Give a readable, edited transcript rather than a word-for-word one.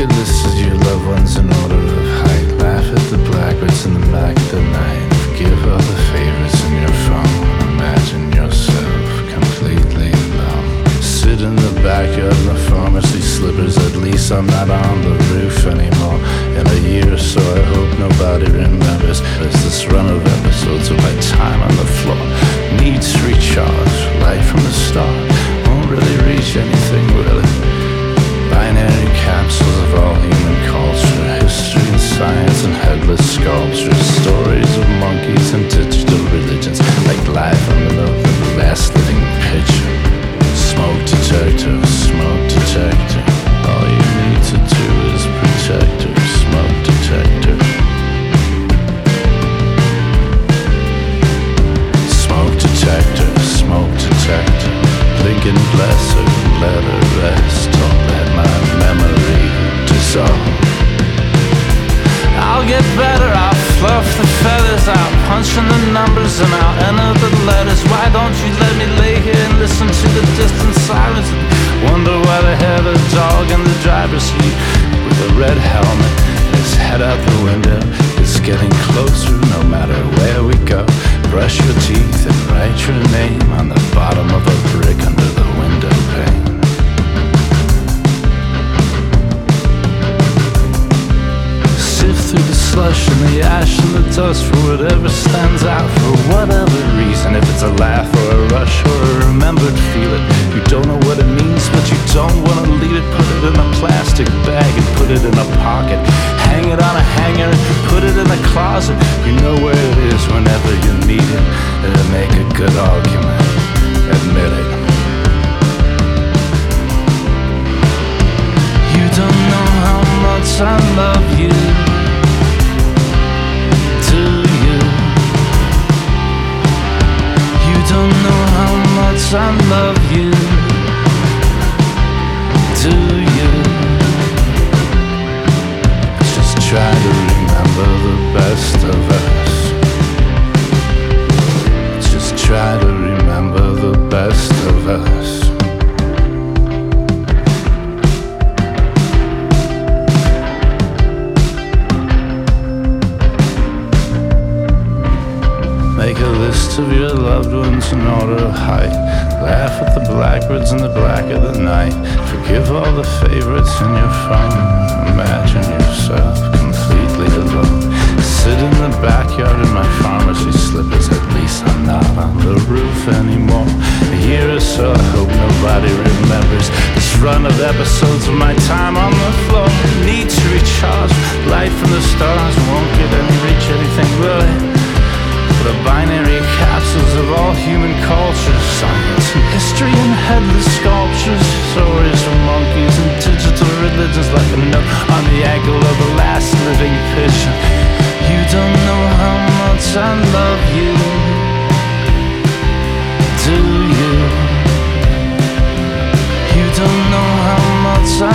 a list of your loved ones in order of height. Laugh at the blackbirds in the back of the night. Forgive all the favorites in your phone. Imagine yourself completely alone. Sit in the backyard in the pharmacy slippers. At least I'm not on the roof anymore. In a year or so I hope nobody remembers. There's this run of episodes of my time on the floor. Needs recharge, light from the start. Won't really reach anything really. Binary capsules of all human culture. History and science and headless sculptures. Stories of monkeys and digital religions. Like life on the milk of the last living picture. Smoke detector, smoke detector. All you need to do is protect her. Smoke detector. Smoke detector, smoke detector. Blink and bless her, let her rest. Don't let my memory dissolve. I'll get better, I'll fluff the feathers, I'll punch in the numbers and I'll enter the letters. Why don't you let me lay here and listen to the distant silence and wonder why they have a dog in the driver's seat with a red helmet, his head out the window. It's getting closer no matter where we go. Brush your teeth and write your name on the bottom of a brick under the window pane. Through the slush and the ash and the dust for whatever stands out for whatever reason. If it's a laugh or a rush or a remembered feeling, you don't know what it means, but you don't want to leave it. Put it in a plastic bag and put it in a pocket. Hang it on a hanger and put it in a closet. You know where it is whenever you need it. It'll make a good argument. Admit it. You don't know how much I love you. Don't know how much I love you. Do you? Just try to remember the best of us. Just try to remember the best of us. Make a list of your loved ones in order of height. Laugh at the blackbirds in the black of the night. Forgive all the favorites in your phone. Imagine yourself completely alone. Sit in the backyard in my pharmacy slippers. At least I'm not on the roof anymore. A year or so I hope nobody remembers this run of episodes of my time on the floor. Need to recharge, light from the stars. Won't get any reach anything really. The binary capsules of all human cultures. Science and history and headless sculptures. Stories of monkeys and digital religions. Like a note on the ankle of the last living pigeon. You don't know how much I love you. Do you? You don't know how much I